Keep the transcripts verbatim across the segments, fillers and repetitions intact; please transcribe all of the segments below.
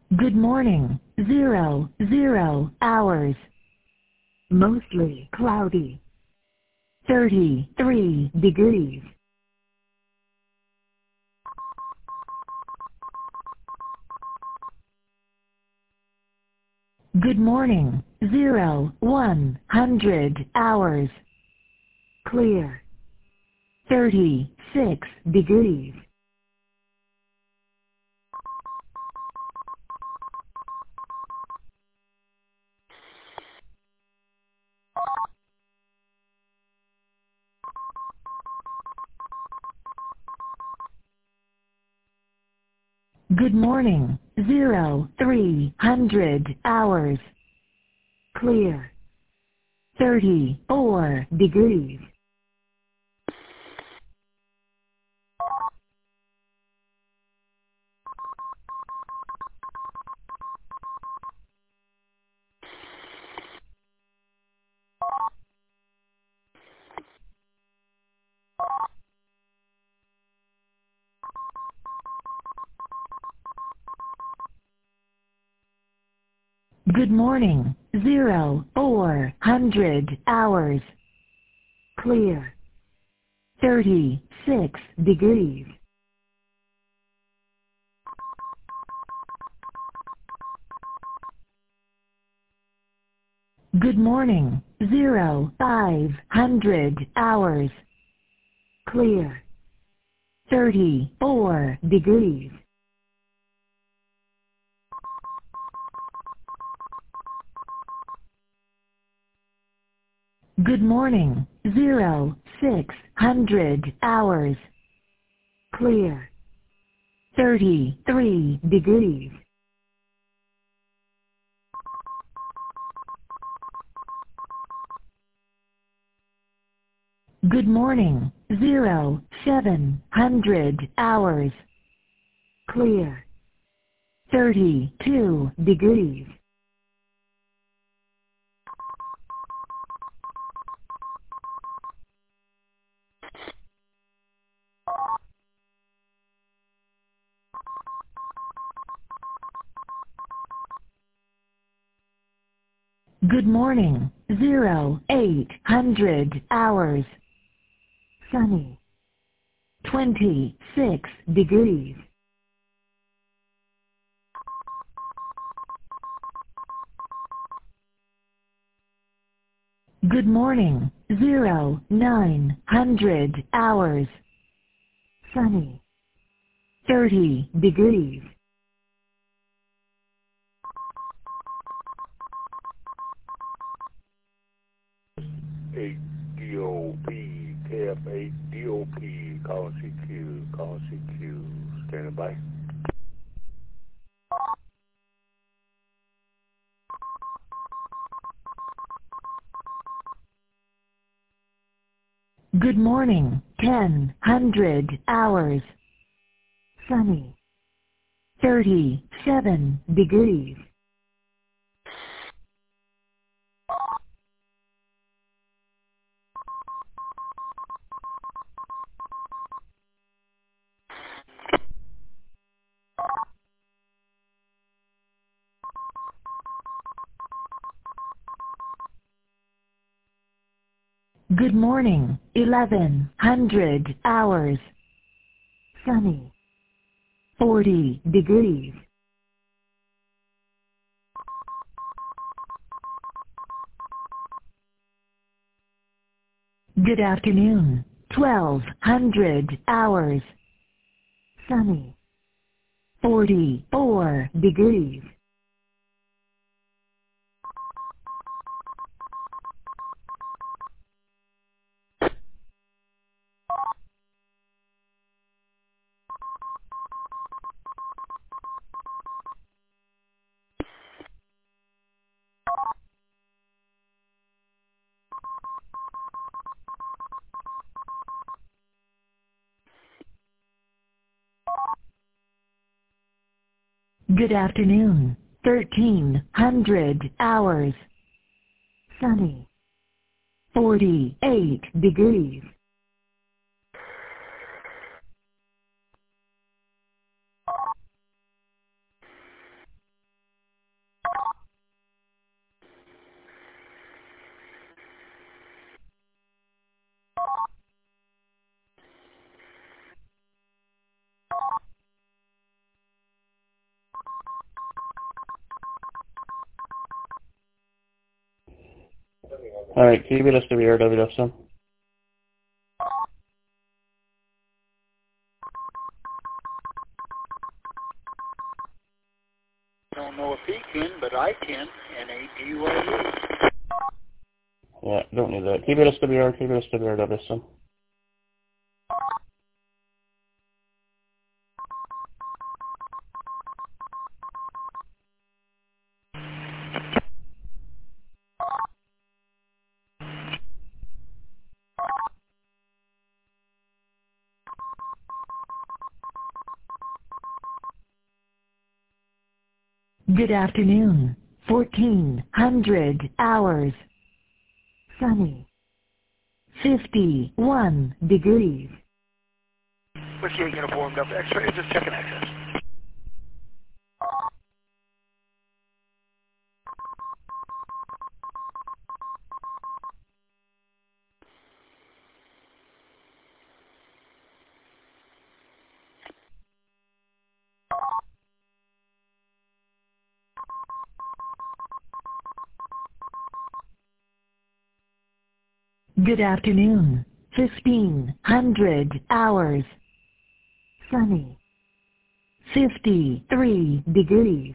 Good morning. Zero, zero hours. Mostly cloudy. thirty-three degrees. Good morning. Zero, one hundred hours. Clear. thirty-six degrees. Good morning. Zero, three hundred hours. Clear. thirty-four degrees. Good morning. Zero, four hundred hours. Clear. thirty-six degrees. Good morning. Zero, five hundred hours. Clear. thirty-four degrees. Good morning. Zero, six hundred hours. Clear. thirty-three degrees. Good morning. Zero, seven hundred hours. Clear. thirty-two degrees. Good morning. Zero, eight hundred hours. Sunny. twenty-six degrees. Good morning. Zero, nine hundred hours. Sunny. thirty degrees. eight D O P, K F eight D O P, call C Q, call C Q, standing by. Good morning. ten hundred hours. Sunny. thirty-seven degrees. Good morning. eleven hundred hours. Sunny. forty degrees. Good afternoon. twelve hundred hours. Sunny. forty-four degrees. Good afternoon. thirteen hundred hours. Sunny. forty-eight degrees. Alright, can you get us to the R W F some? Don't know if he can, but I can. N A D U I E. Yeah, don't need that. Can you get us to the R, can you get us to the R W F some? Good afternoon. fourteen hundred hours. Sunny. fifty-one degrees. Whiskey eight uniform, Delta X-ray, just checking access. Good afternoon. fifteen hundred hours. Sunny. fifty-three degrees.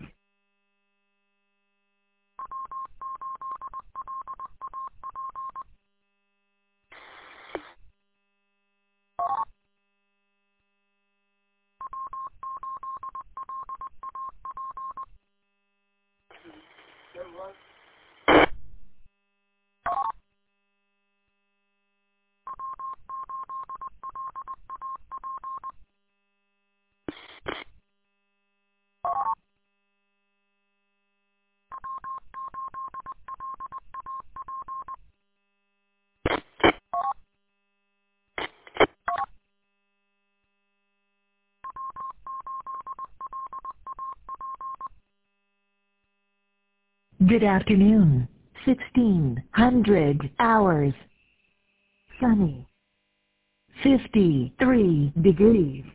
Good afternoon. sixteen hundred hours. Sunny. fifty-three degrees.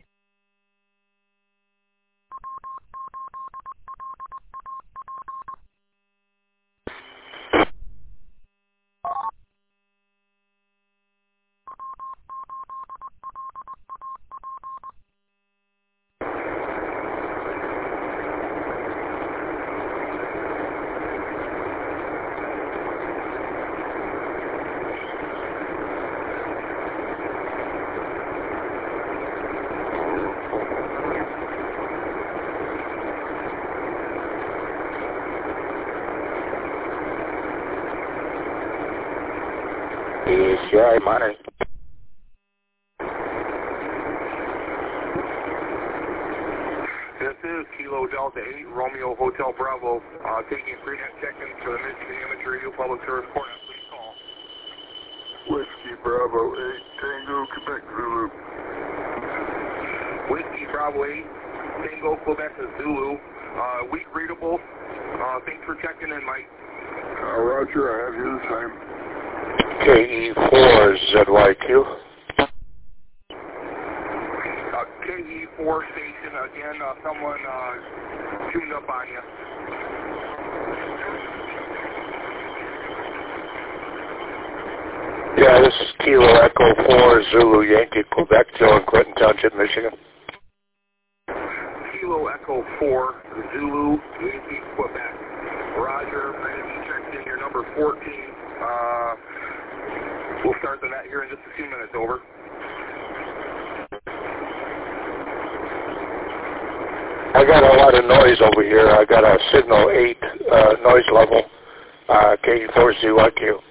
Yeah, I'm on it. This is Kilo Delta eight, Romeo Hotel Bravo, uh, taking free-net check-in for the Michigan Amateur Radio Public Service Cornet. Please call. Whiskey Bravo eight, Tango, Quebec, Zulu. Whiskey Bravo eight, Tango, Quebec, Zulu. Uh, weak readable. Uh, thanks for checking in, Mike. Uh, Roger, I have you the same. K E four Z Y Q. Uh, K E four station, again, uh, someone uh, tuned up on you. Yeah, this is Kilo Echo four, Zulu Yankee, Quebec, Joe in Clinton Township, Michigan. Kilo Echo four, Zulu Yankee, Quebec. Roger, I have you checked in your number fourteen. Uh, we'll start the net here in just a few minutes, over. I got a lot of noise over here. I got a signal eight uh, noise level, uh, K E four Z Y Q.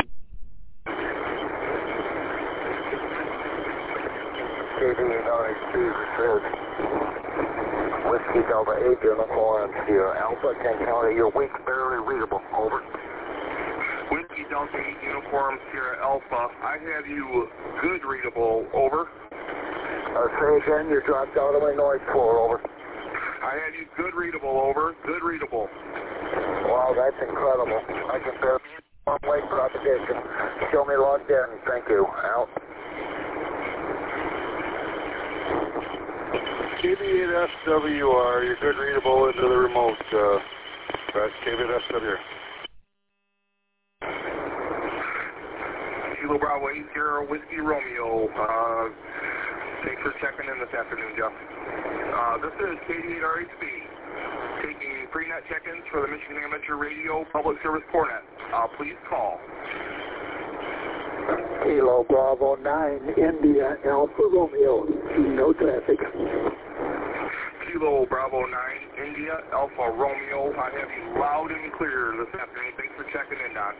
K D nine two says Whiskey Delta eight, uniform, Sierra Alpha, ten County, your weak, barely readable, over. Whiskey Delta eight, uniform, Sierra Alpha, I have you good readable, over. Uh, say again, you dropped out of my noise floor, over. I have you good readable, over, good readable. Wow, that's incredible. I can bear long wave propagation. Show me logged in, thank you, out. K B eight S W R, you're good readable into the remote. Uh, that's K B eight S W R. Kilo Bravo eight zero Whiskey Romeo. Uh, thanks for checking in this afternoon, Jeff. Uh, this is K D eight R H B, taking pre-net check-ins for the Michigan Amateur Radio Public Service CoreNet. Uh, please call. Kilo Bravo nine, India Alpha Romeo, no traffic. Kilo Bravo nine, India Alpha Romeo. I have you loud and clear this afternoon. Thanks for checking in, Don.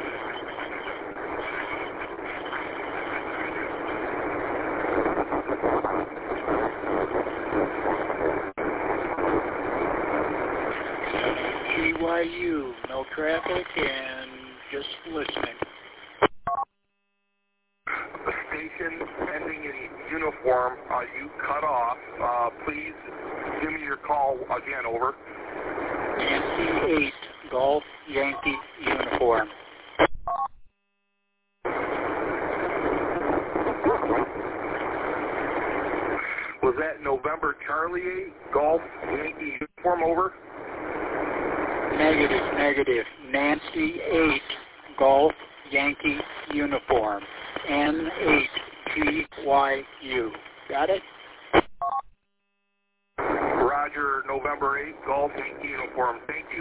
G Y U, no traffic and just listening. Station ending in uniform, uh, you cut off. Uh, please give me your call again, over. Yankee eight, Golf Yankee uniform. Was that November Charlie eight, Golf Yankee uniform, over? Negative, negative. Nancy eight, Golf Yankee uniform. N eight G Y U. Got it? Roger, November eighth, Golf Yankee uniform. Thank you.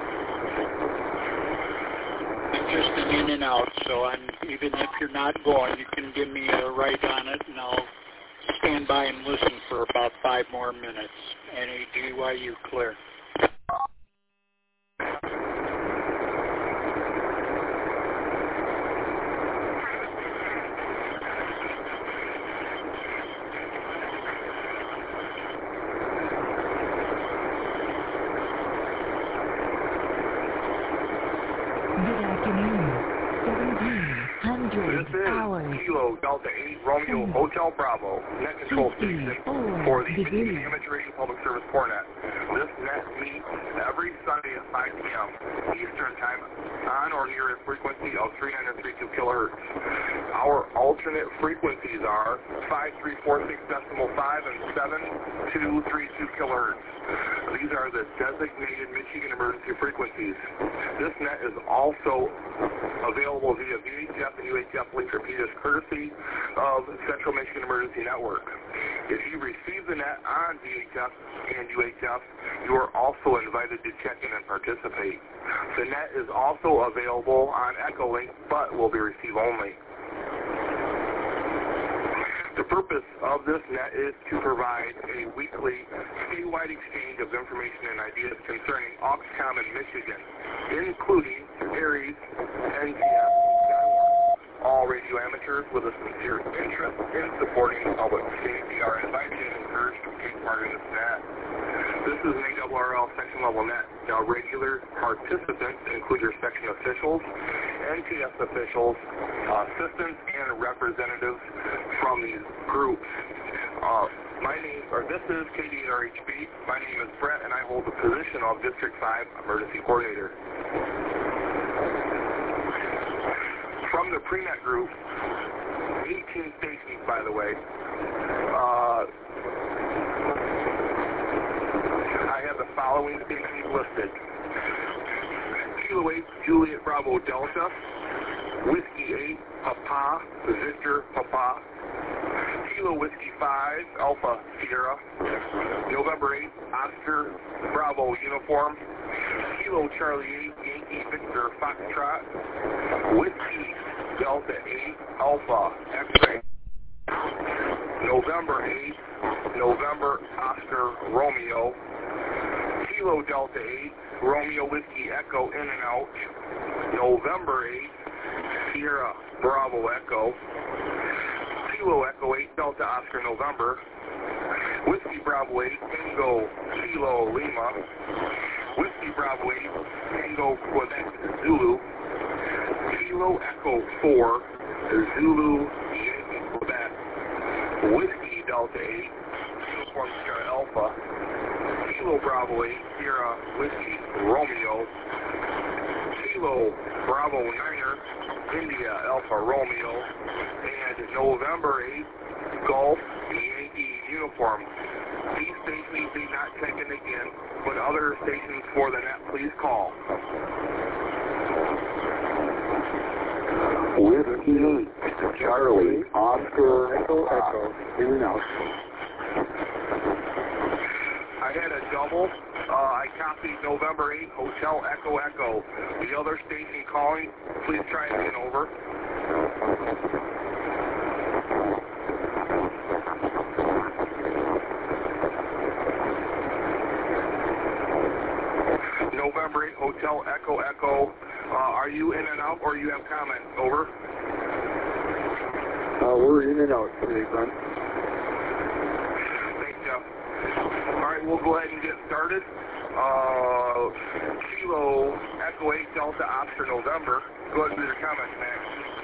I'm just an in and out, so I'm, even if you're not going, you can give me a write on it, and I'll stand by and listen for about five more minutes. N A G Y U, clear. Good afternoon. seventeen hundred This is hours. Kilo Delta eight Romeo Hotel Bravo, net control station for the Michigan Amateur Radio Public Service CoreNet. This net meets every Sunday at five p m Eastern Time on or near a frequency of three nine three two kilohertz. Our alternate frequencies are five three four six decimal five and seven two three two kilohertz. These are the designated Michigan emergency frequencies. This net is also available via V H F and U H F link repeaters courtesy of Central Michigan Emergency Network. If you receive the net on V H F and U H F, you are also invited to check in and participate. The net is also available on Echolink, but will be receive only. The purpose of this net is to provide a weekly statewide exchange of information and ideas concerning Auxcom in Michigan, including ARES, N T S, and Skywatch. All radio amateurs with a sincere interest in supporting public safety are invited and encouraged to take part in this net. This is an A R R L section level net. Now, regular participants include your section officials, N T S officials, uh, assistants, and representatives from these groups. Uh, my name, or this is K D eight R H B. My name is Brett, and I hold the position of District five Emergency Coordinator. From the pre-net group, eighteen stations, by the way, uh, I have the following stations listed. Kilo eight, Juliet Bravo Delta, Whiskey eight, Papa, Victor Papa, Kilo Whiskey five, Alpha Sierra, November eighth, Oscar Bravo Uniform, Kilo Charlie eight, Yankee Victor Foxtrot, Whiskey Delta eight, Alpha X-Ray, November eighth, November Oscar Romeo, Kilo Delta eight, Romeo Whiskey Echo in and out, November eighth, Sierra Bravo Echo, Kilo Echo eight, Delta Oscar November, Whiskey Bravo eight, Tango Kilo Lima, Whiskey Bravo eight, Tango Quebec Zulu, Kilo Echo four, Zulu Yankee Quebec, Whiskey Delta eight, Uniform Sierra Alpha, Kilo Bravo eight, Sierra Whiskey Romeo, Kilo Bravo niner, India Alpha Romeo, and November eighth, Golf Yankee Uniform. These stations do not check in again, but other stations for the net, please call. Whiskey, Charlie, Oscar, Echo, Echo, in and out. I had a double. Uh, I copied November eighth, Hotel Echo Echo. The other station calling, please try again, over. November eighth, Hotel Echo Echo. Uh, are you in and out, or you have comments? Over. Uh, we're in and out today, Brent. Thanks, Jeff. All right, we'll go ahead and get started. Uh, Kilo Echo eight Delta Oscar November. Go ahead with your comments, Max.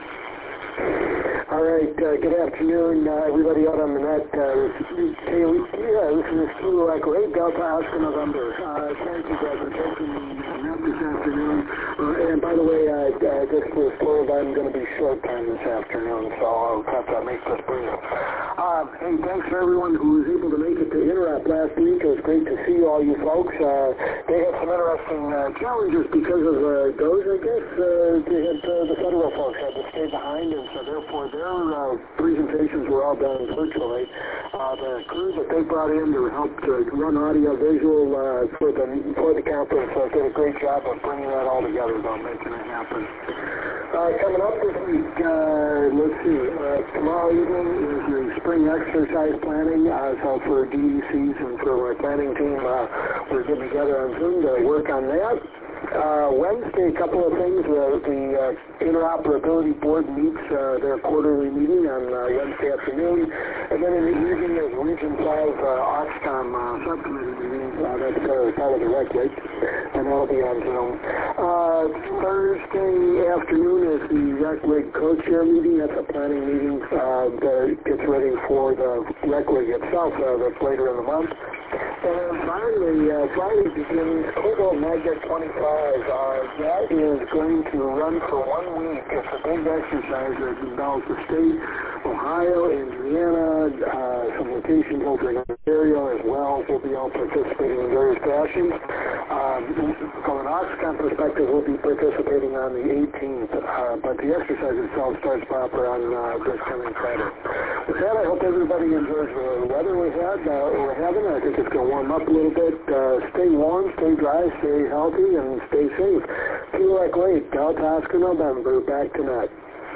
All right, uh, good afternoon, uh, everybody out on the net. Uh, this, hey, yeah, this is Kilo Echo eight Delta Oscar November. Uh, thank you guys for taking the net this afternoon. Uh, and by the way, uh, uh, just to disclose, I'm going to be short time this afternoon, so I'll have to make this brief. Um, hey, thanks for everyone who was able to make it to Interrupt last week. It was great to see all you folks. Uh, they had some interesting uh, challenges because of uh, those, I guess. Uh, they had, uh, the federal folks had to stay behind, and so therefore their uh, presentations were all done virtually. Uh, the crew that they brought in to help to run audio-visual uh, for, the, for the conference uh, did a great job of bringing that all together, though, making it happen. Uh, coming up this week, uh, let's see, uh, tomorrow evening is the spring exercise planning, uh, so for D E Cs and for our planning team, uh, we're getting together on Zoom to work on that. Uh, Wednesday, a couple of things. Uh, the uh, Interoperability Board meets uh, their quarterly meeting on uh, Wednesday afternoon. And then in the evening is Region five uh, Oxcom uh, subcommittee meeting. Uh, that's uh, part of the Rec Week, and that'll be on Zoom. Uh, Thursday afternoon is the Rec Week co-chair meeting. That's a planning meeting uh, that gets ready for the Rec Week itself. Uh, that's later in the month. And finally, uh, Friday begins Cobalt Magnet twenty-five. Uh, that is going to run for one week. It's a big exercise that involves the state, Ohio, Indiana, uh, some locations over in Ontario as well. We'll be all participating in various fashions. Um, from an Oxcom perspective, we'll be participating on the eighteenth, uh, but the exercise itself starts proper on uh, this coming Friday. With that, I hope everybody enjoys the weather we had, uh, we're having. I think it's going to warm up a little bit. Uh, stay warm, stay dry, stay healthy, and stay safe. Kilo Echo eight, Delta Oscar November, back to net.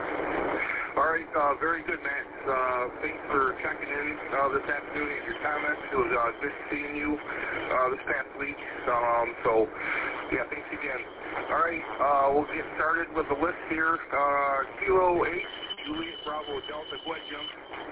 All right, uh, very good, Max. Uh, thanks for checking in uh, this afternoon and your comments. It was uh, good seeing you uh, this past week. Um, so, yeah, thanks again. All right, uh, we'll get started with the list here. Uh, Kilo eight, Juliet Bravo Delta. Go ahead, Jim.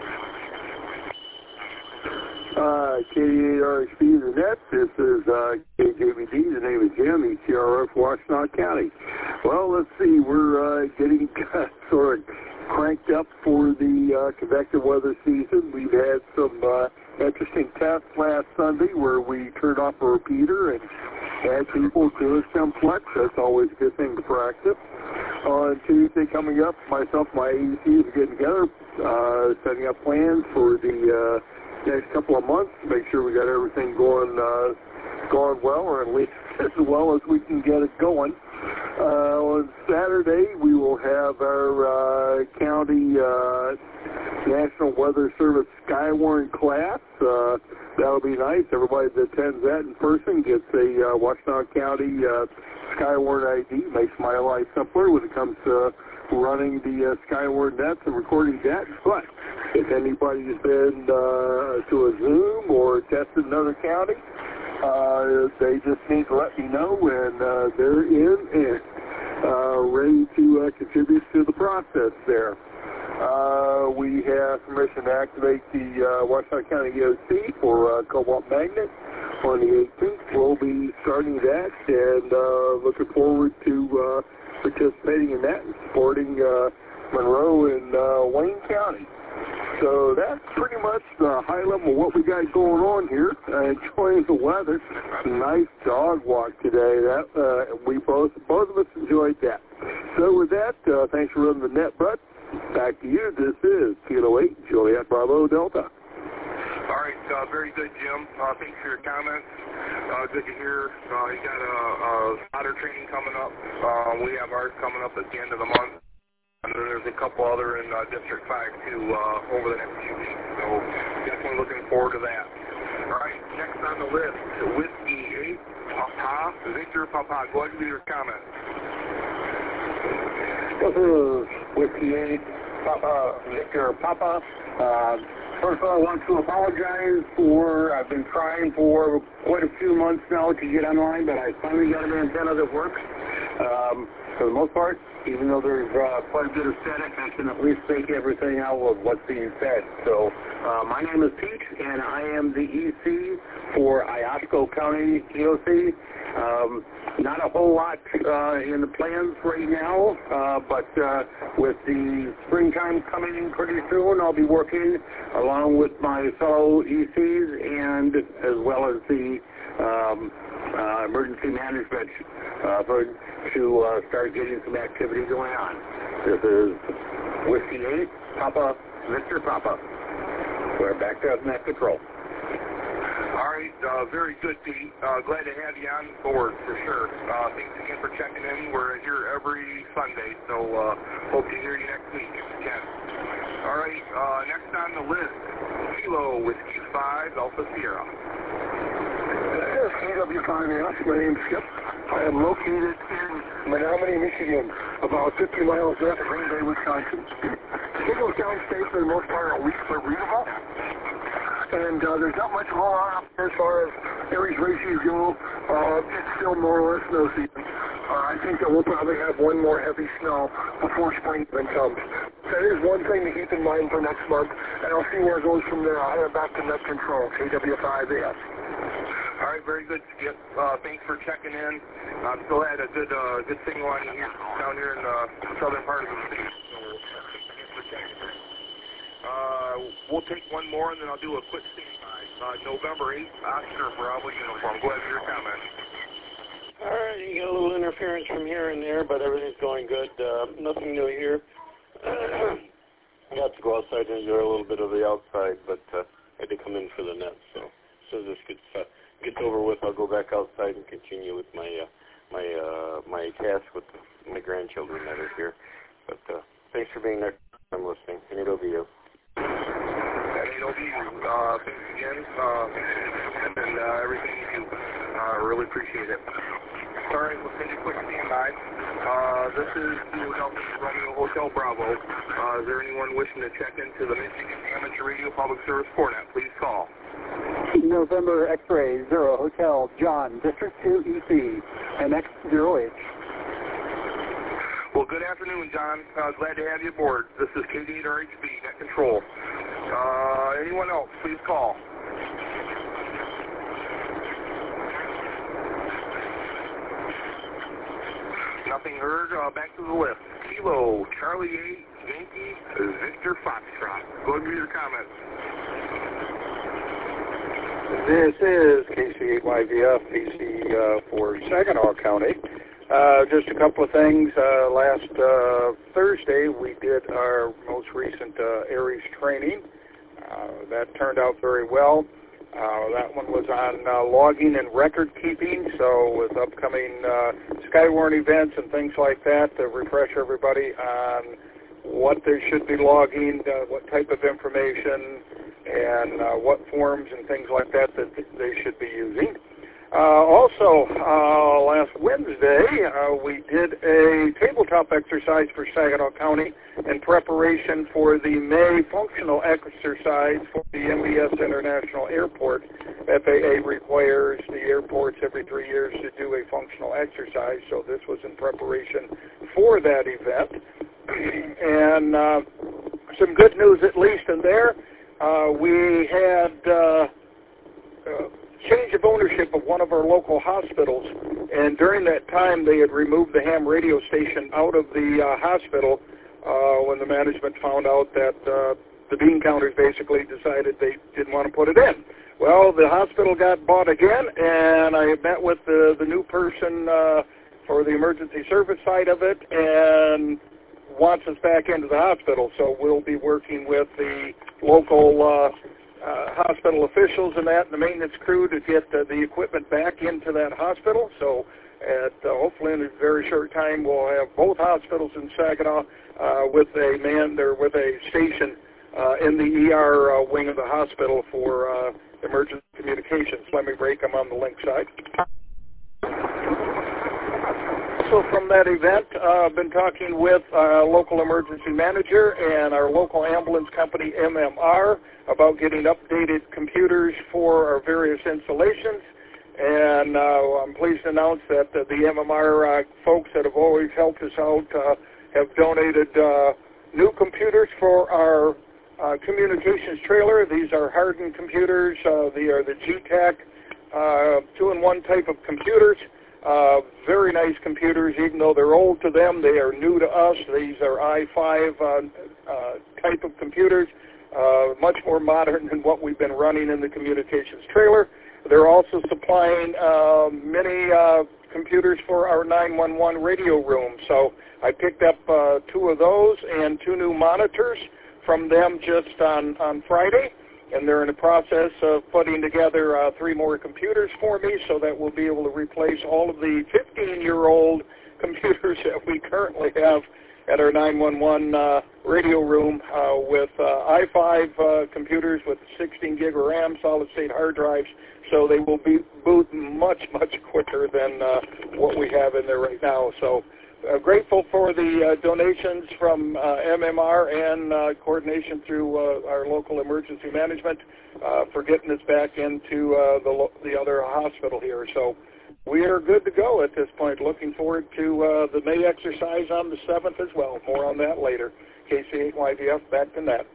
Uh, K eight R X P the net. This is uh, K J B D. The name is Jim, E T R F, Washtenaw County. Well, let's see. We're uh, getting sort of cranked up for the uh, convective weather season. We've had some uh, interesting tests last Sunday where we turned off a repeater and had people do a simplex. That's always a good thing to practice. On Tuesday coming up, myself and my A E Cs are getting together, uh, setting up plans for the uh, next couple of months to make sure we got everything going uh, going well, or at least as well as we can get it going. Uh, on Saturday, we will have our uh, county uh, National Weather Service Skywarn class. Uh, that'll be nice. Everybody that attends that in person gets a uh, Washtenaw County uh, Skywarn I D. Makes my life simpler when it comes to running the uh, Skywarn nets and recording that. But if anybody's been uh, to a Zoom or tested another county, uh, they just need to let me know, and uh, they're in and uh, ready to uh, contribute to the process there. Uh, we have permission to activate the uh, Washtenaw County E O C for uh, Cobalt Magnet on the eighteenth. We'll be starting that and uh, looking forward to uh, participating in that and supporting uh, Monroe and uh, Wayne County. So that's pretty much the high level of what we got going on here. Uh, enjoying the weather. Nice dog walk today. That uh, we both both of us enjoyed that. So with that, uh, thanks for running the net, Bud. Back to you. This is Kilo eight, Juliet Bravo Delta. All right, uh, very good, Jim. Uh, thanks for your comments. Uh, good to hear. Uh, you got a, a spotter training coming up. Uh, we have ours coming up at the end of the month. And then there's a couple other in uh, District five, too, uh, over the next few weeks. So definitely looking forward to that. All right, next on the list, Whiskey eight, Papa, Victor Papa. Go ahead and give your comment. This is Whiskey eight, Papa, Victor Papa. Uh, first of all, I want to apologize for, I've been trying for quite a few months now to get online, but I finally got an antenna that works. Um, for the most part, even though there's uh, quite a bit of static, I can at least make everything out of what's being said. So, uh, my name is Pete, and I am the E C for Iosco County E O C. Um, not a whole lot uh, in the plans right now, uh, but uh, with the springtime coming in pretty soon, I'll be working along with my fellow E Cs and as well as the um, uh, emergency management uh, for, to uh, start getting some activity going on. This is Whiskey eight, Papa, Victor Papa. We're back to net control. All right, uh, very good, Pete. Uh, glad to have you on board for sure. Uh, thanks again for checking in. We're here every Sunday, so uh, hope to hear you next week if you can. All right, uh, next on the list, Kilo Whiskey five, Alpha Sierra. K W five S, my name's Skip. I am located in Menominee, Michigan, about fifty miles north of Green Bay, Wisconsin. Signals downstate for the most part are weak but readable. And uh, there's not much going on up there as far as Aries races go. Uh, it's still more or less snow season. Uh, I think that we'll probably have one more heavy snow before spring even comes. That is one thing to keep in mind for next month, and I'll see where it goes from there. I'll head back to net control, K W five S. All right, very good, Skip. Uh, thanks for checking in. I'm still had a good uh, good signal on you here, down here in the southern part of the state. So thanks for checking in. Uh, we'll take one more, and then I'll do a quick standby. Uh, November eighth, Oscar Bravo uniform. Go ahead with your comment. All right, you got a little interference from here and there, but everything's going good. Uh, nothing new here. I got to go outside and enjoy a little bit of the outside, but uh, I had to come in for the net. So as soon as this gets uh, gets over with, I'll go back outside and continue with my uh, my uh, my task with my grandchildren that are here. But uh, thanks for being there. I'm listening. And it'll be you. And it'll be you. Uh, thanks again. Uh, and uh, everything you do. I uh, really appreciate it. Sorry, we'll send you a quick standby. Uh, this is Philadelphia Romeo Hotel Bravo. Uh, is there anyone wishing to check into the Michigan Amateur Radio Public Service Fornet? Please call. November X-Ray Zero Hotel John, District two E C, M X zero H. Well, good afternoon, John. Uh, glad to have you aboard. This is K D eight R H B, Net Control. Uh, anyone else, please call. Nothing heard. Uh, back to the list. Kilo, Charlie eight, Yankee, Victor Foxtrot. Go ahead and read your comments. This is K C eight Y V F, P C uh, for Saginaw County. Uh, just a couple of things. Uh, last uh, Thursday, we did our most recent uh, Aries training. Uh, that turned out very well. Uh, that one was on uh, logging and record keeping, so with upcoming uh, Skywarn events and things like that, to refresh everybody on what they should be logging, uh, what type of information, and uh, what forms and things like that that they should be using. Uh, also, uh, last Wednesday, uh, we did a tabletop exercise for Saginaw County in preparation for the May functional exercise for the M B S International Airport. F A A requires the airports every three years to do a functional exercise, so this was in preparation for that event. And uh, some good news, at least in there. Uh, we had uh, uh, change of ownership of one of our local hospitals, and during that time they had removed the ham radio station out of the uh, hospital uh, when the management found out that uh, the bean counters basically decided they didn't want to put it in. Well, the hospital got bought again, and I met with the, the new person uh, for the emergency service side of it, and wants us back into the hospital, so we'll be working with the local uh, uh, hospital officials and that, and the maintenance crew to get uh, the equipment back into that hospital. So At uh, hopefully in a very short time, we'll have both hospitals in Saginaw uh, with a man or with a station uh, in the E R uh, wing of the hospital for uh, emergency communications. Let me break them on the link side. So from that event, uh, I've been talking with our local emergency manager and our local ambulance company, M M R, about getting updated computers for our various installations. And uh, I'm pleased to announce that uh, the M M R uh, folks that have always helped us out uh, have donated uh, new computers for our uh, communications trailer. These are hardened computers. Uh, they are the G TAC uh, two-in-one type of computers. Uh, very nice computers, even though they're old to them. They are new to us. These are i five uh, uh, type of computers, uh, much more modern than what we've been running in the communications trailer. They're also supplying uh, many uh, computers for our nine one one radio room. So I picked up uh, two of those and two new monitors from them just on, on Friday. And they're in the process of putting together uh, three more computers for me so that we'll be able to replace all of the fifteen-year-old computers that we currently have at our nine one one uh, radio room uh, with uh, i five uh, computers with sixteen gig of RAM, solid-state hard drives, so they will be boot much, much quicker than uh, what we have in there right now. So uh, grateful for the uh, donations from uh, M M R and uh, coordination through uh, our local emergency management uh, for getting us back into uh, the, lo- the other hospital here. So we are good to go at this point. Looking forward to uh, the May exercise on the seventh as well. More on that later. K C eight Y V F, back to net.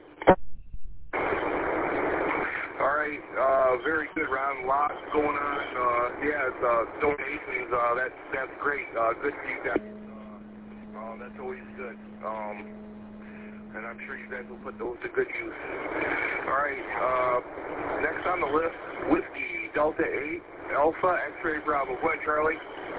All right, uh, very good, Ron. Lots going on. Uh, yeah, it's, uh, donations, uh, that's, that's great. Uh, good feedback. Uh, that's always good. Um, and I'm sure you guys will put those to good use. All right, uh, next on the list, Whiskey Delta eight, Alpha X-Ray Bravo. Go ahead, Charlie.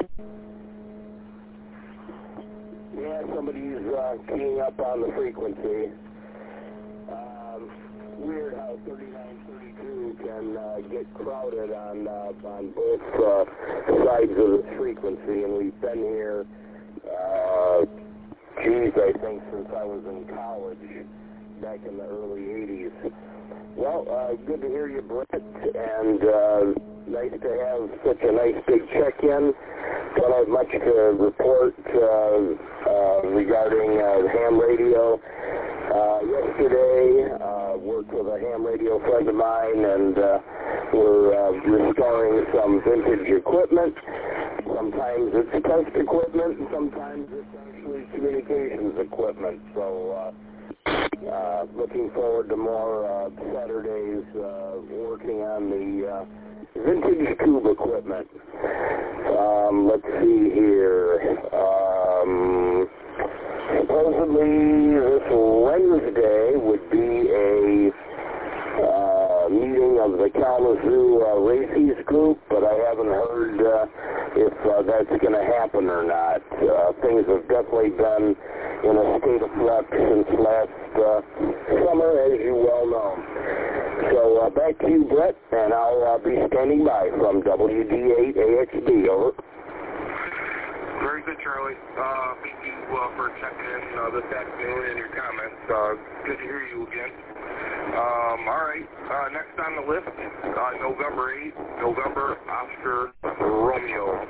Yeah, somebody's uh, keying up on the frequency. Um, weird how thirty-nine thirty-two can uh, get crowded on uh, on both uh, sides of the frequency, and we've been here, uh, geez, I think since I was in college, back in the early eighties. Well, uh, good to hear you, Brett, and uh, nice to have such a nice big check-in. Don't have much to report uh, uh, regarding uh, the ham radio. Uh, yesterday, uh, worked with a ham radio friend of mine, and uh, we're uh, restoring some vintage equipment. Sometimes it's test equipment, and sometimes it's actually communications equipment. So, uh, uh, looking forward to more uh, Saturdays uh, working on the uh, vintage tube equipment. Um, let's see here. Um, supposedly this Wednesday would be a uh, meeting of the Kalamazoo uh, Races group, but I haven't heard uh, if uh, that's going to happen or not. Uh, things have definitely been in a state of flux since last uh, summer, as you well know. So uh, back to you, Brett, and I'll uh, be standing by from W D eight A X B. Over. Very good, Charlie. Uh, thank you uh, for checking in uh, this afternoon and your comments. Uh, good to hear you again. Um, all right, uh, next on the list, uh, November eighth, November Oscar Romeo.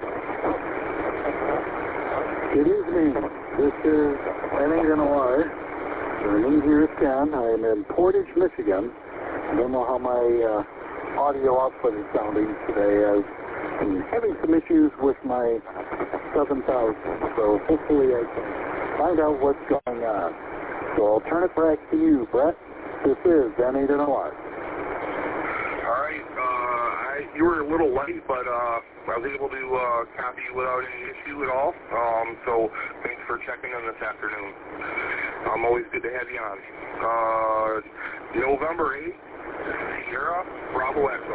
Good evening. This is N eight N O R. Turning here again. I am in Portage, Michigan. I don't know how my uh, audio output is sounding today, as I'm having some issues with my seven thousand, so hopefully I can find out what's going on. So I'll turn it back to you, Brett. This is N eight N O R. All right, uh, I, you were a little late, but uh, I was able to uh, copy you without any issue at all. Um, so thanks for checking in this afternoon. Um, always good to have you on. Uh, November eighth, Sierra Bravo Echo.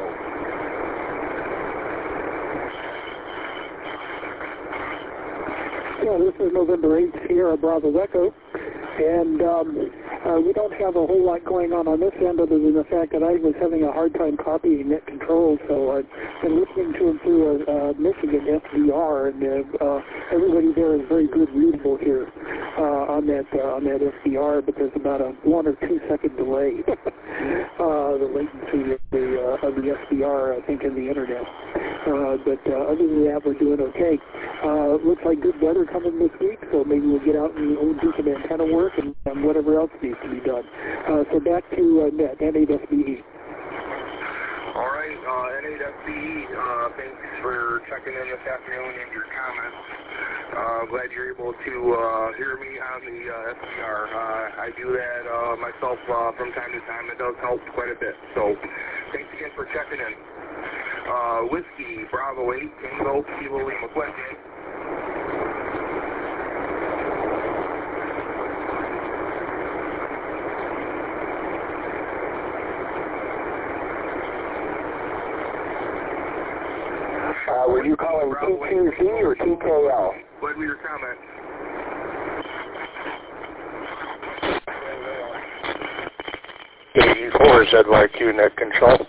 Yeah, this is November eighth, Sierra Bravo Echo, and um, Uh, we don't have a whole lot going on on this end other than the fact that I was having a hard time copying net control, so I've been listening to him through a, a Michigan S V R, and uh, uh, everybody there is very good readable here uh, on that uh, on that S V R, but there's about a one or two second delay. uh, the latency of the, uh, of the S V R, I think, in the internet. Uh, but uh, other than that, we're doing okay. Uh, looks like good weather coming this week, so maybe we'll get out and do some antenna work and, and whatever else needs to be done. Uh, so back to uh, net, N eight S B E. All right, uh, N eight S B E, uh, thanks for checking in this afternoon and your comments. Uh, glad you're able to uh, hear me on the uh, S V R. Uh, I do that uh, myself uh, from time to time. It does help quite a bit. So thanks again for checking in. Uh, Whiskey, Bravo eight, Tango, Kilo Lima, question. Uh, were you calling T Q Z or T K L? What were your comments? eighty-four Z Y Q net control.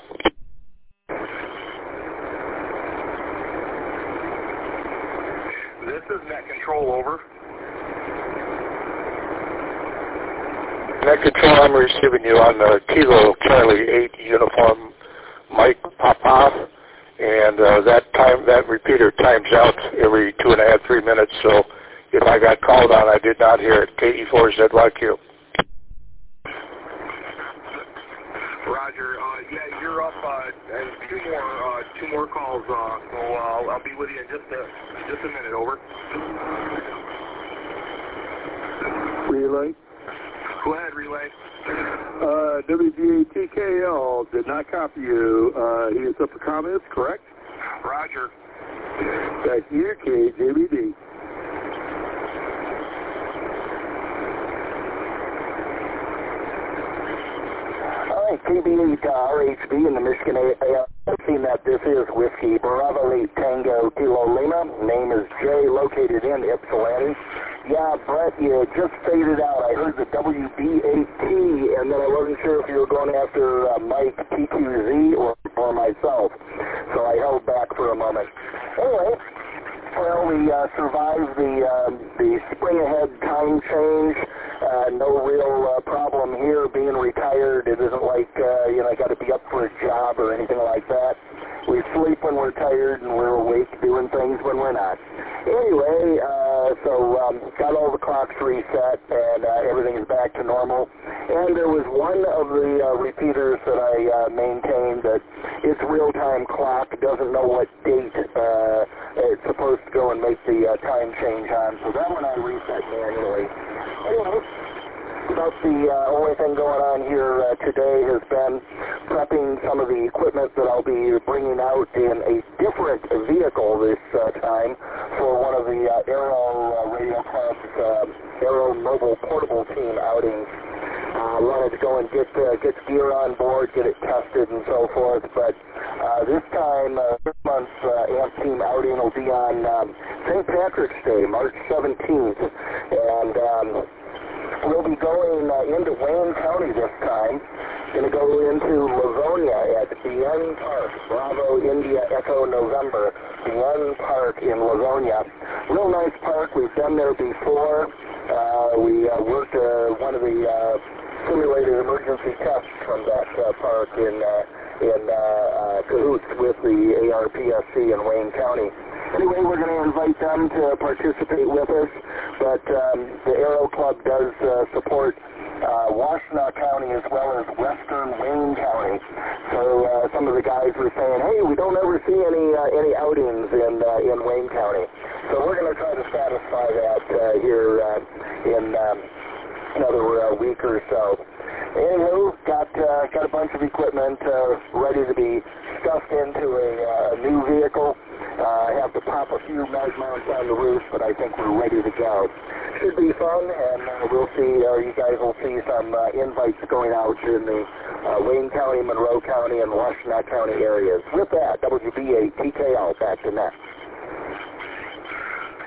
This is net control, over. Net control, I'm receiving you on the Kilo Charlie eight uniform Mike Papa. And uh, that time, that repeater times out every two and a half, three minutes. So if I got called on, I did not hear it. K E four Z Y Q. Roger. Uh, yeah, you're up. Uh, and two more, uh, two more calls. Uh, so uh, I'll be with you in just a, just a minute. Over. Relay. Go ahead, relay. Uh, W G A T K L did not copy you. Uh, he is up for comments, correct? Roger. Back to you, K J B D. All right, T B eight uh, R H B in the Michigan A L. I've seen that this is Whiskey Bravo eight Tango Kilo Lima. Name is Jay, located in Ypsilanti. Yeah, Brett, you just faded out. I heard the W B eight T, and then I wasn't sure if you were going after uh, Mike T Q Z or, or myself, so I held back for a moment. Anyway, well, we uh, survived the uh, the spring ahead time change. Uh, no real uh, problem here. Being retired, it isn't like uh, you know I got to be up for a job or anything like that. We sleep when we're tired and we're awake doing things when we're not. Anyway, uh, so um, got all the clocks reset and uh, everything is back to normal. And there was one of the uh, repeaters that I uh, maintained that its real-time clock doesn't know what date uh, it's supposed to go and make the uh, time change on. So that one I reset manually. Anyway, about the uh, only thing going on here uh, today has been prepping some of the equipment that I'll be bringing out in a different vehicle this uh, time for one of the uh, Aero uh, Radio Club's uh, Aero Mobile Portable Team outings. I uh, wanted to go and get uh, get gear on board, get it tested and so forth, but uh, this time, uh, this month's uh, A M P Team outing will be on um, Saint Patrick's Day, March seventeenth, and um, we'll be going uh, into Wayne County this time. Going to go into Livonia at Bien Park, Bravo India Echo November, Bien Park in Livonia. Real nice park. We've been there before. Uh, we uh, worked uh, one of the uh, simulated emergency tests from that uh, park in uh, in uh, uh, cahoots with the A R P S C in Wayne County. Anyway, we're going to invite them to participate with us, but um, the Aero Club does uh, support uh, Washtenaw County as well as western Wayne County. So uh, some of the guys were saying, hey, we don't ever see any uh, any outings in uh, in Wayne County. So we're going to try to satisfy that uh, here uh, in um, another uh, week or so. Anywho, got uh, got a bunch of equipment uh, ready to be stuffed into a uh, new vehicle. Uh, I have to pop a few mag mounts on the roof, but I think we're ready to go. Should be fun, and uh, we'll see, or you guys will see some uh, invites going out in the uh, Wayne County, Monroe County, and Washtenaw County areas. With that, W B A T K L, back to net.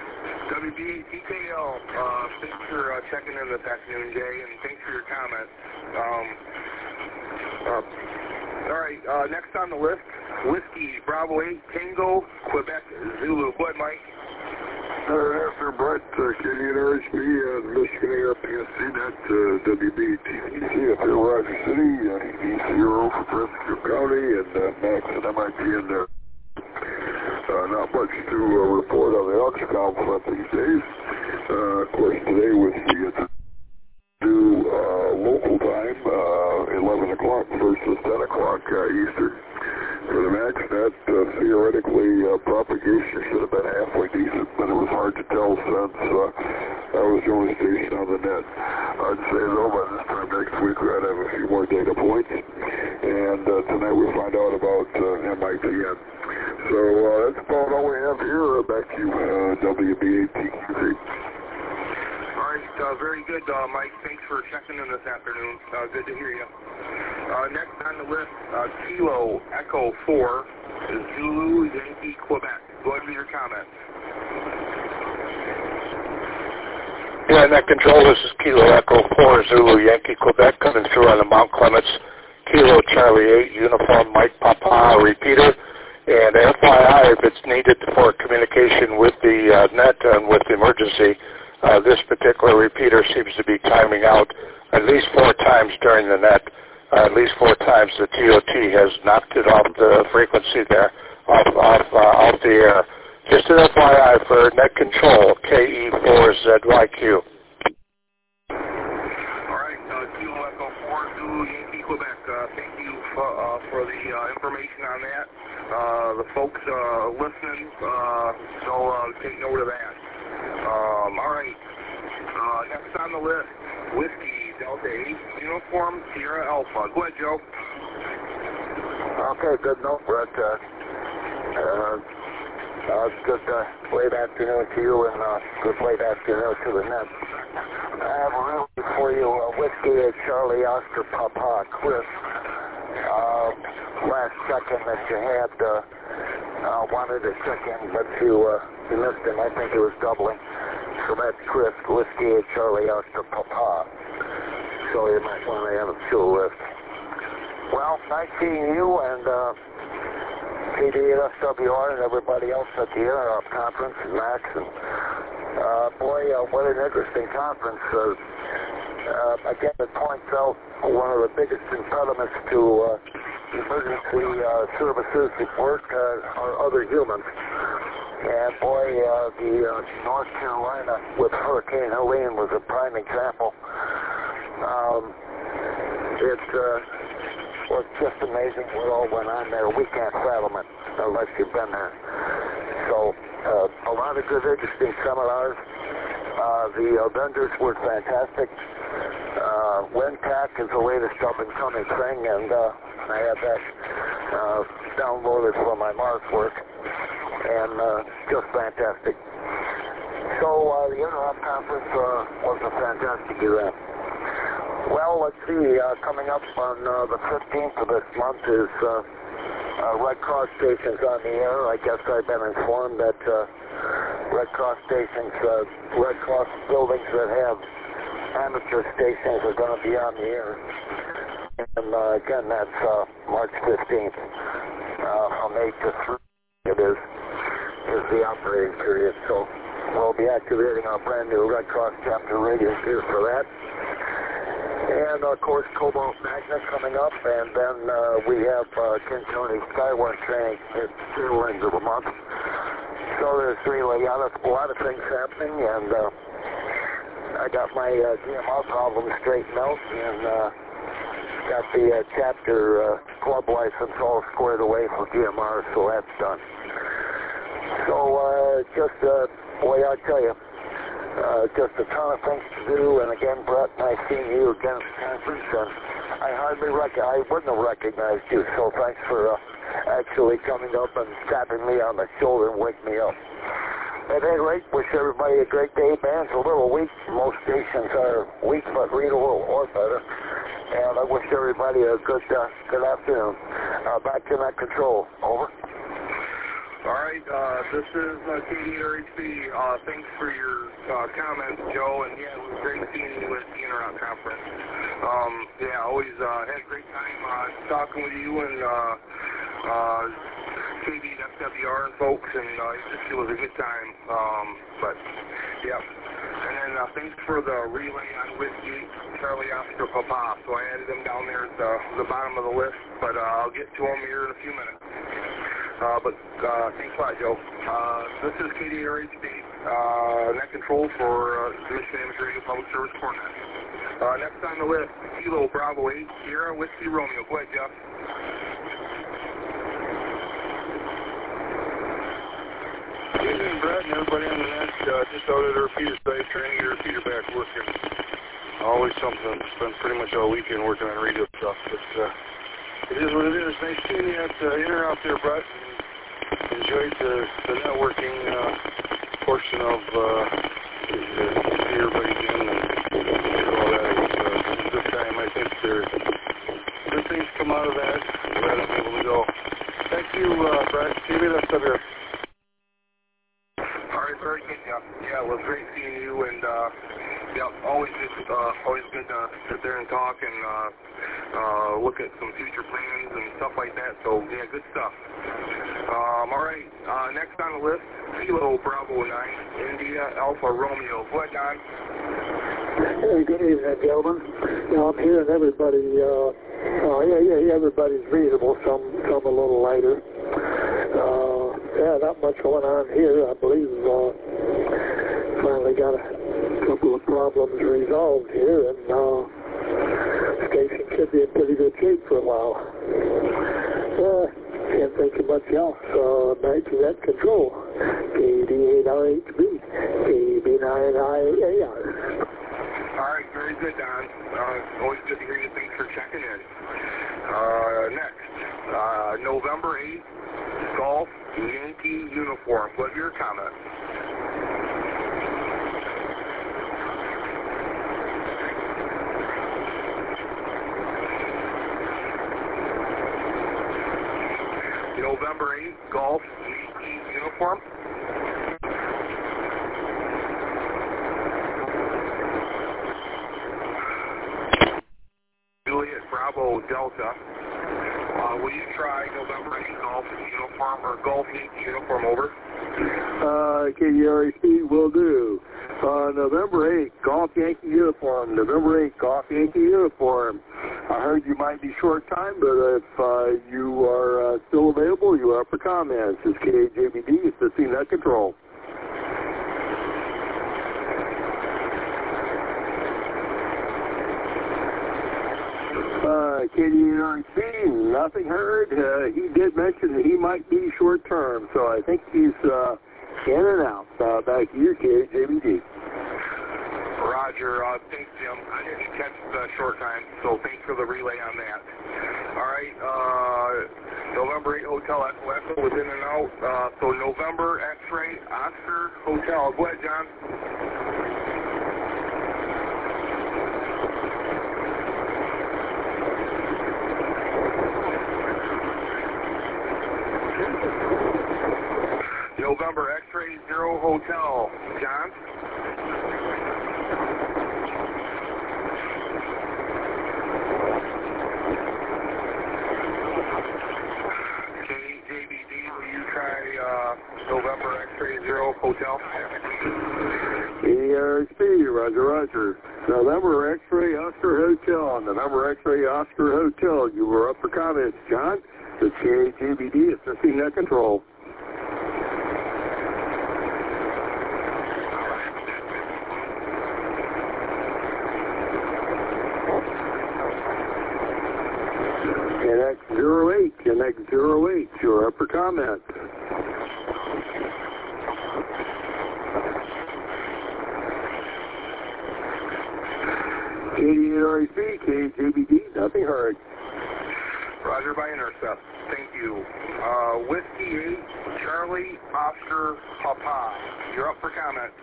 W B A T K L, uh, thanks for uh, checking in this afternoon, Jay, and thanks for your comment. Um, uh, all right, uh, next on the list, Whiskey Bravo eight Tango Quebec Zulu. Go ahead, Mike. Uh, after Brett, uh, Canadian R H B, uh, Michigan A R P S C, net, uh, W B A T V C up here, Roger City, uh, E zero for Prescott County, and uh, Max at M I T in there. Uh, not much to uh, report on the auction complex these days. Uh, of course, today was the uh, new uh, local time, uh, eleven o'clock versus ten o'clock uh, Eastern. For the MaxNet, uh, theoretically, uh, propagation should have been halfway decent, but it was hard to tell since uh, I was the only station on the net. I'd say, though, by this time next week, we ought to have a few more data points, and uh, tonight we'll find out about uh, M I T N. So uh, that's about all we have here. Uh, back to you, uh, W B A T Q C. All right, uh, very good, uh, Mike. Thanks for checking in this afternoon. Uh, good to hear you. Uh, next on the list, uh, Kilo Echo four, Zulu Yankee Quebec. Go ahead with your comments. Yeah, net control, this is Kilo Echo four, Zulu Yankee Quebec, coming through on the Mount Clements. Kilo Charlie eight, Uniform Mike Papa repeater. And F Y I, if it's needed for communication with the uh, net and with the emergency, uh, this particular repeater seems to be timing out at least four times during the net. Uh, at least four times the T O T has knocked it off the frequency there, off off uh, off the air. Just an F Y I for net control, K E four Z Y Q. All right, uh, Kilo Echo four, Zulu Yankee Quebec. Uh, thank you for, uh, for the uh, information on that. Uh, the folks uh, listening, uh, so uh, take note of that. Um, all right, uh, next on the list, Whiskey Delta eight, Uniform Sierra Alpha. Go ahead, Joe. Okay, good note, Brett. Uh, uh, uh, good uh, late afternoon to you, and uh, good late afternoon to the net. I have a really for you, uh, Whiskey at Charlie Oscar Papa, Chris. Uh, last check-in that you had, uh, uh, wanted to check in, but you, uh, you missed him. I think it was doubling. So that's Chris, Whiskey at Charlie Oscar Papa. So you might want to add him to the list. Well, nice seeing you and uh, K D eight S W R and everybody else at the Interop Conference and Max. And, uh, boy, uh, what an interesting conference. Uh, uh, again, it points out one of the biggest impediments to uh, emergency uh, services at work uh, are other humans. And boy, uh, the uh, North Carolina with Hurricane Helene was a prime example. Um, it uh, was just amazing what all went on there. We can't fathom it unless you've been there. So, uh, a lot of good, interesting seminars. Uh, the uh, vendors were fantastic. Uh, WinTAC is the latest up-and-coming thing, and uh, I have that uh, downloaded for my Mars work, and uh, just fantastic. So, uh, the Interop Conference uh, was a fantastic event. Well, let's see, uh, coming up on uh, the fifteenth of this month is uh, uh, Red Cross stations on the air. I guess I've been informed that uh, Red Cross stations, uh, Red Cross buildings that have amateur stations are going to be on the air. And uh, again, that's uh, March fifteenth, uh, from eight to three it is, is the operating period. So we'll be activating our brand new Red Cross chapter radio here for that. And, of course, Cobalt Magna coming up, and then uh, we have uh, Ken Tony Skyward training at tail ends of the month. So there's really a lot of, a lot of things happening, and uh, I got my uh, D M R problem straightened out, and uh, got the uh, chapter uh, club license all squared away for D M R, so that's done. So uh, just, uh, boy, I tell you, Uh, just a ton of things to do, and again, Brett, nice seeing you again at the conference, and I hardly rec- I wouldn't have recognized you, so thanks for uh, actually coming up and tapping me on the shoulder and waking me up. At any rate, wish everybody a great day. Band's a little weak. Most stations are weak, but readable or better. And I wish everybody a good uh, good afternoon. Uh, back to net control. Over. All right, uh, this is uh, K D R H B. Uh, thanks for your uh, comments, Joe, and yeah, it was great seeing you at the Interroute conference. Um, yeah, always uh, had a great time uh, talking with you and uh, uh, K B and F W R and folks, and uh, it just it was a good time. Um, but yeah, and then uh, thanks for the relay on Whiskey Charlie Oscar Papa. So I added them down there at the, the bottom of the list, but uh, I'll get to them here in a few minutes. Uh, but uh, thanks a lot, Joe. Uh, this is K D R H B, uh, net control for uh, the Michigan Amateur Radio Public Service Cornet. Uh, next on the list, Kilo Bravo eight, Sierra Whiskey Romeo. Go ahead, Jeff. Good evening, Brett, and everybody on the net. Uh, just out at our repeater site, trying to get our repeater back working. Always something. Spent pretty much all weekend working on radio stuff, but uh, it is what it is. Nice seeing you at uh, Interroute there, Brett. Enjoyed the, the networking uh, portion of uh, the, the, see everybody again and hear all that. It was, uh, it was a good time. I think there good things come out of that. I'm glad I'm able to go. Thank you, uh, Brett. K B S W. All right, very good, Jeff. Yeah, it was great seeing you, and uh, yeah, always good, uh, always good to sit there and talk and uh, uh, look at some future plans and stuff like that. So yeah, good stuff. Um, all right, uh, next on the list, Kilo Bravo nine, India Alpha Romeo. Go ahead, Don. Hey, good evening, gentlemen. You know, I'm hearing everybody, uh, uh, yeah, yeah, everybody's reasonable, some, some a little lighter. Uh, yeah, not much going on here. I believe, uh, finally got a couple of problems resolved here, and, uh, the station should be in pretty good shape for a while. Uh, Can't think of much else. Uh, back to that control. K D eight R H B, K B nine I A R. All right, very good, Don. Uh, always good to hear you. Thanks for checking in. Uh, next, uh, November eighth, Golf Yankee Uniform. What are your comments? November eighth, Golf Yankee Uniform. Juliet Bravo Delta. Uh, will you try November eighth Golf Uniform or Golf Yankee Uniform over? Uh, K D R H B will do. Uh, November eighth, Golf Yankee Uniform. November eighth, Golf Yankee Uniform. I heard you might be short time, but if uh, you are uh, still available, you are up for comments. It's K J B D, it's the C Net Control. Uh, K D R H B, nothing heard. Uh, he did mention that he might be short term, so I think he's uh, in and out. Uh, back to you, K J B D. Roger. Uh, thanks, Jim. I didn't catch the short time, so thanks for the relay on that. All right. Uh, November eighth, Hotel Echo Echo was in and out. Uh, so November X-Ray Oscar Hotel. Go ahead, John. November X-Ray Zero Hotel. John? J B D, will you try uh, November X-Ray Zero Hotel? K D R H B, Roger, Roger. November X-Ray Oscar Hotel. November X-Ray Oscar Hotel. You were up for comments, John. It's K J B D, it's the C Net Control. N X zero eight, N X zero eight, you're up for comment. K D R H B, K J B D, nothing heard. Roger by intercept. Thank you. Uh, Whiskey eight, Charlie Oscar Papa. You're up for comment.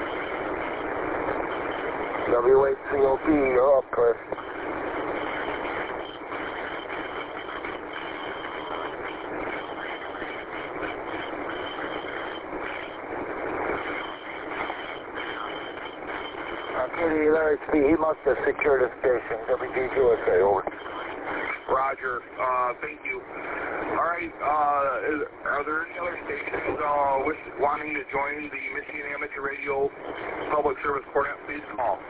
W eight C O P, you're up, Chris. R H B, he must have secured a station. W D U S A, over. Roger. Uh, thank you. All right. Uh, is, are there any other stations uh, wish, wanting to join the Michigan Amateur Radio Public Service Cornet? Please call.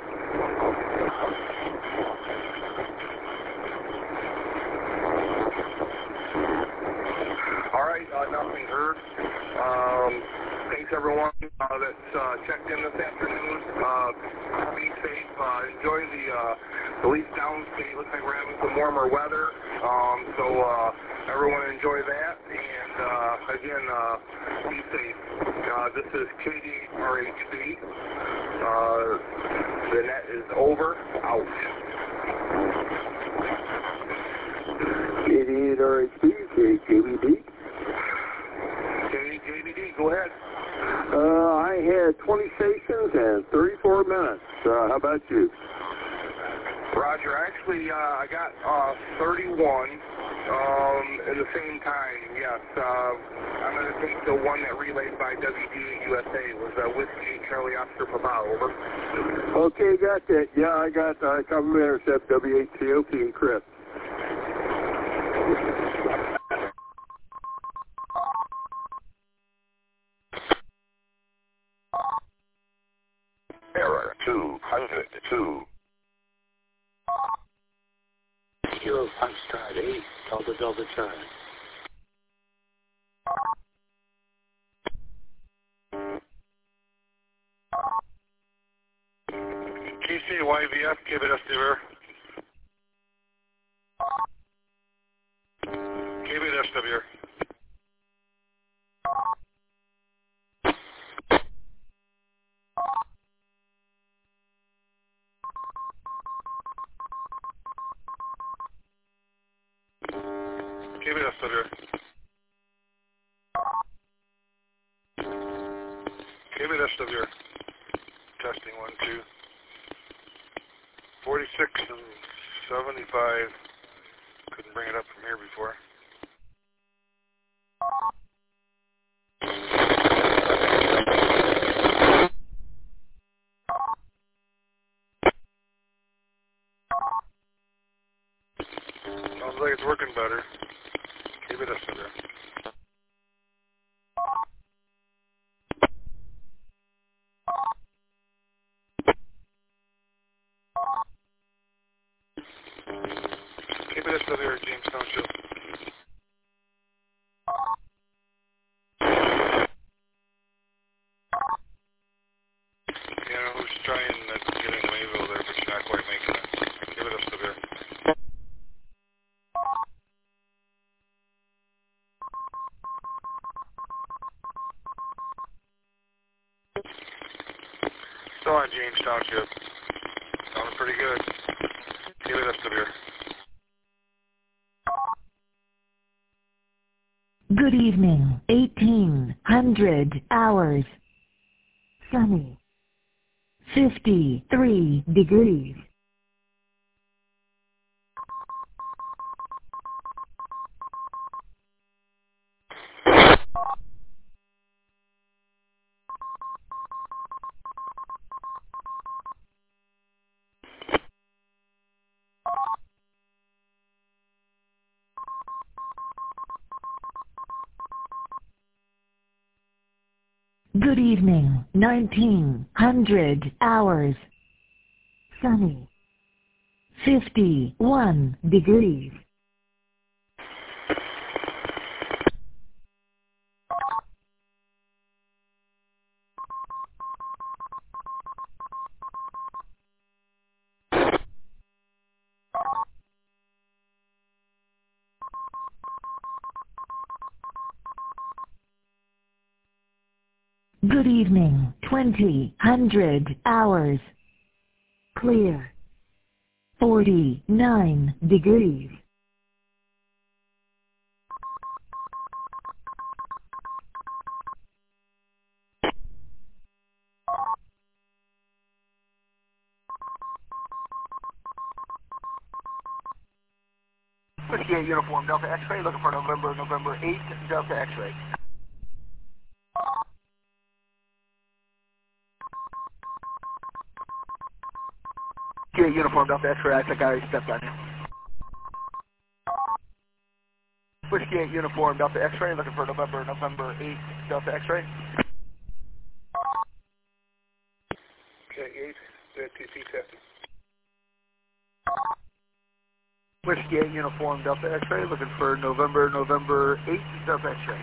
All right. Uh, nothing heard. Um, thanks everyone uh, that's uh, checked in this afternoon. Uh, be safe. Uh, enjoy the uh, the least downstate. Looks like we're having some warmer weather. Um, so uh, everyone enjoy that. And uh, again, uh, be safe. Uh, this is K D R H B. Uh, the net is over. Out. K D R H B, K B D. K B D, go ahead. Uh, I had twenty stations and thirty-four minutes. Uh, how about you? Roger. Actually, uh, I got uh, thirty-one um, at the same time. Yes. Uh, I'm going to take the one that relayed by W D U S A. It was uh, Whiskey Charlie Oscar Papa. Over. Okay, got that. Yeah, I got uh, cover intercept W H C O P encrypt. Error two hundred two. Kilo Foxtrot eight, Delta Delta Charlie. K C Y V F, give it us the error. Give it S W. Give it S W. Give it S W. Testing one, two. forty-six and seventy-five. Couldn't bring it up from here before. Sounds like it's working better. Keep it up there. Keep it up there, James Township. You know who's trying to get into Mayville there, but you're not quite making it. Give it up there. Still on James Township. Sounding pretty good. Give it up there. Good evening. eighteen hundred hours. Sunny. fifty-three degrees. Good evening. nineteen hundred hours. Sunny. fifty-one degrees. Good evening. twenty hundred hours. Clear. forty-nine degrees. fifty-eight Uniform Delta X-Ray, looking for November, November eighth, Delta X-Ray. Whiskey eight Uniform Delta X-ray, I think I already stepped on you. Whiskey eight Uniform Delta X-ray, looking for November, November eighth Delta X-ray. Okay, eight, T C fifty. Whiskey eight Uniform Delta X-ray, looking for November, November eighth Delta X-ray.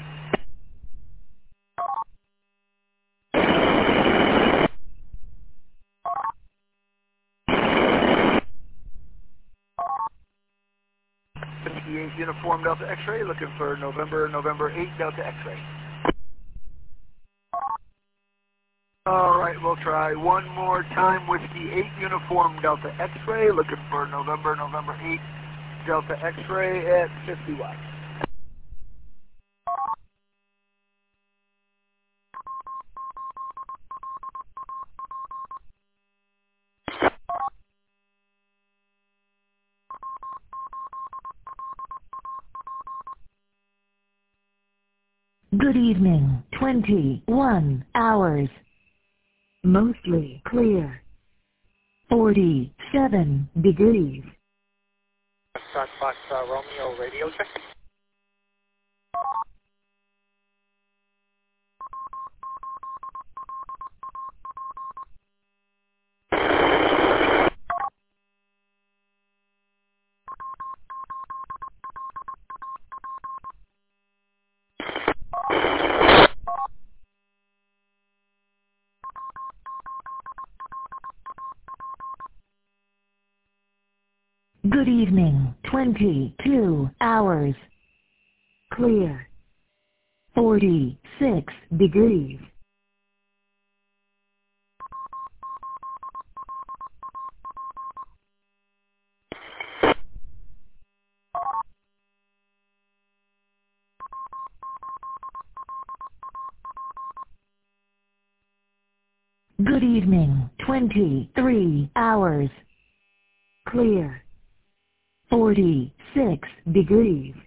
Whiskey eight Uniform Delta X-ray, looking for November, November eighth Delta X-ray. All right, we'll try one more time. Whiskey eight Uniform Delta X-ray, looking for November, November eighth Delta X-ray at fifty watts. Good evening, twenty-one hours. Mostly clear. forty-seven degrees. Fox Fox uh, Romeo radio check. Good evening, twenty-two hours. Clear. forty-six degrees. Good evening, twenty-three hours. Clear. forty-six degrees.